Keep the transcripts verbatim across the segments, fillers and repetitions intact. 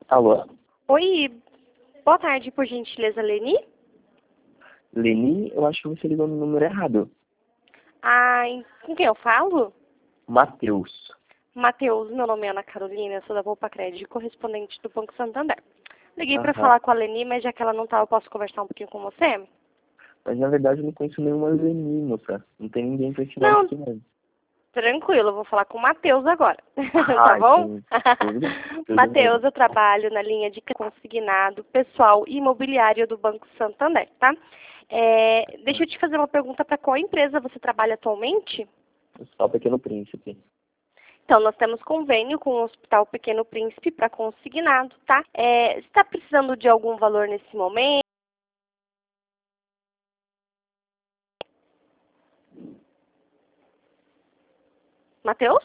Alô? Oi, boa tarde, por gentileza, Leni? Leni, eu acho que você ligou no número errado. Ah, com quem eu falo? Matheus. Matheus, meu nome é Ana Carolina, eu sou da Volpa Crédito, correspondente do Banco Santander. Liguei para Aham. falar com a Leni, mas já que ela não tá, eu posso conversar um pouquinho com você? Mas na verdade eu não conheço nenhuma Leni, moça. Não tem ninguém com esse nome Não, aqui mesmo. tranquilo, eu vou falar com o Matheus agora, tá Ah, bom? sim. Tudo bem. Tudo Matheus, bem. eu trabalho na linha de consignado pessoal e imobiliário do Banco Santander, tá? É, deixa eu te fazer uma pergunta, para qual empresa você trabalha atualmente? Só o Pequeno Príncipe. Então, nós temos convênio com o Hospital Pequeno Príncipe para consignado, tá? É, você está precisando de algum valor nesse momento? Matheus?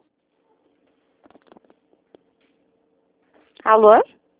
Alô?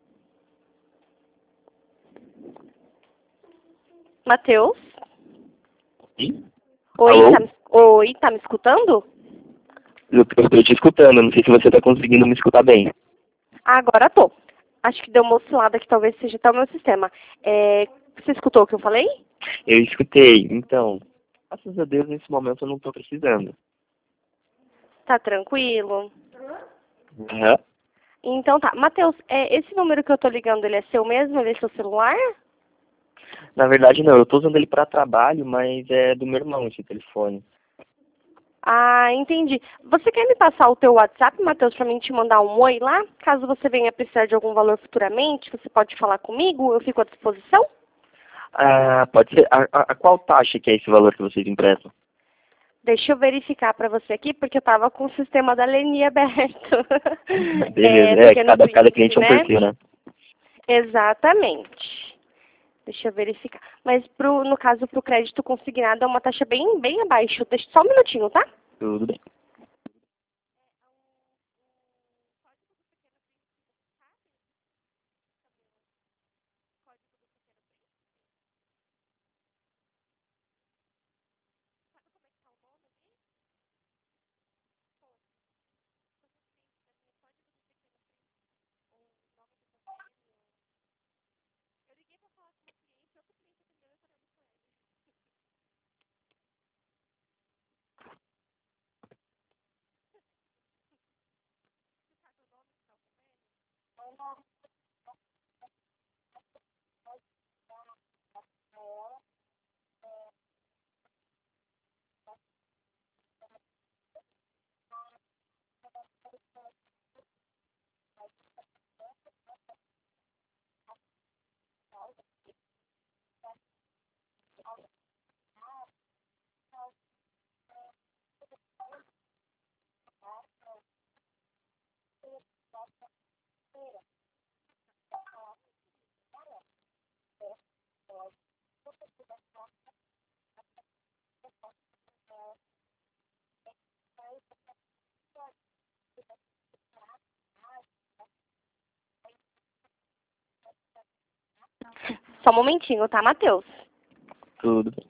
Matheus? Sim? Oi, tá, Alô? me- Oi, tá me escutando? Eu estou te escutando, não sei se você está conseguindo me escutar bem. Agora tô. Acho que deu uma oscilada que talvez seja até o meu sistema. É, você escutou o que eu falei? Eu escutei, então, graças a Deus nesse momento eu não estou precisando. Tá tranquilo? Aham. Então tá. Matheus, é, esse número que eu tô ligando, ele é seu mesmo? Ele é seu celular? Na verdade não, eu estou usando ele para trabalho, mas é do meu irmão esse telefone. Ah, entendi. Você quer me passar o teu WhatsApp, Matheus, para mim te mandar um oi lá? Caso você venha precisar de algum valor futuramente, você pode falar comigo, eu fico à disposição? Ah, pode ser. A, a, a qual taxa que é esse valor que vocês emprestam? Deixa eu verificar para você aqui, porque eu estava com o sistema da Leni aberto. É, Beleza, é, Pequeno cada, cada Príncipe, cliente é um né? perfil, né? Exatamente. Deixa eu verificar. Mas pro, no caso, para o crédito consignado é uma taxa bem, bem abaixo. Deixa só um minutinho, tá? Tudo bem. Só um momentinho, tá, Matheus? Tudo bem.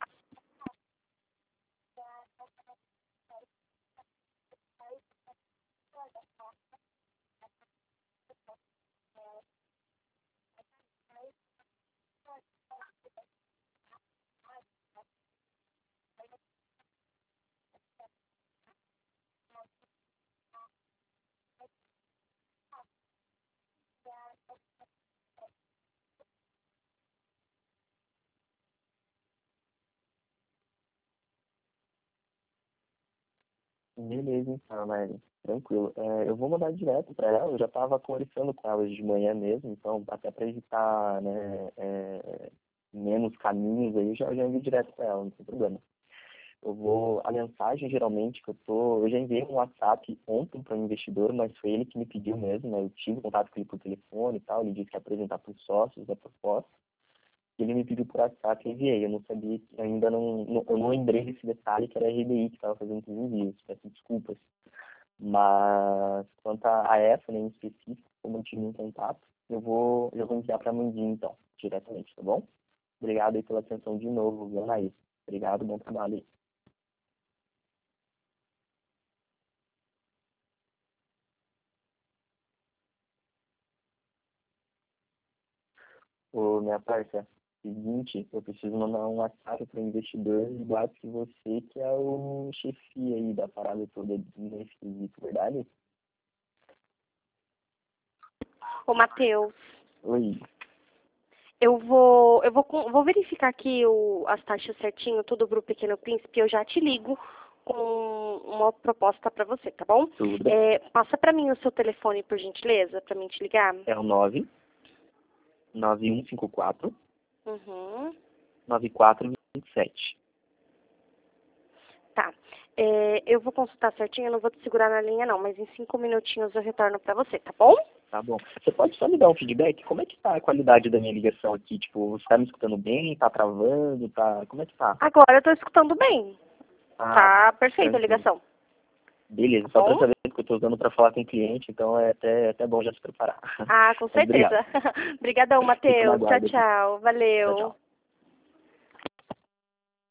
Beleza, então, né? Tranquilo. É, eu vou mandar direto para ela, eu já estava conversando com ela de manhã mesmo, então até para evitar, né, é, menos caminhos aí, eu já, já envio direto para ela, não tem problema. Eu vou, a mensagem geralmente que eu tô, eu já enviei um WhatsApp ontem para um investidor, mas foi ele que me pediu mesmo, né? Eu tive contato com ele por telefone e tal, ele disse que ia apresentar para os sócios a proposta. Ele me pediu por WhatsApp e enviei. Eu não sabia, que- ainda não, não, eu não lembrei desse detalhe que era a R B I que estava fazendo os envios. Peço desculpas. Mas quanto a, a essa, né, em específico, como eu tive um contato, eu vou, eu vou enviar para a Mandinha, então, diretamente, tá bom? Obrigado aí pela atenção de novo, viu, Anaís? Obrigado, bom trabalho aí. Ô, minha parça, seguinte, eu preciso mandar um WhatsApp para o investidor e boato que você que é o chefia aí da parada toda nesse quesito, verdade? Ô, Matheus, Oi. eu vou, eu vou, com- vou verificar aqui o, as taxas certinho, tudo pro Pequeno Príncipe, eu já te ligo com uma proposta para você, tá bom? Tudo bem? É, passa para mim o seu telefone, por gentileza, para mim te ligar. É o nove nove um cinco quatro Uhum. nove quatro dois sete. Tá. É, eu vou consultar certinho, eu não vou te segurar na linha não, mas em cinco minutinhos eu retorno para você, tá bom? Tá bom. Você pode só me dar um feedback? Como é que tá a qualidade da minha ligação aqui? Tipo, você tá me escutando bem? Tá travando? Tá... Como é que tá? Agora eu tô escutando bem. Ah, Tá perfeita a tranquilo. ligação. Beleza, Tá só pra bom? saber que eu tô usando pra falar com o cliente, então é até, é até bom já se preparar. Ah, com Mas obrigado. certeza. Obrigadão, Fico na Matheus. Tchau, guarda aqui. tchau. Tchau, tchau. Valeu.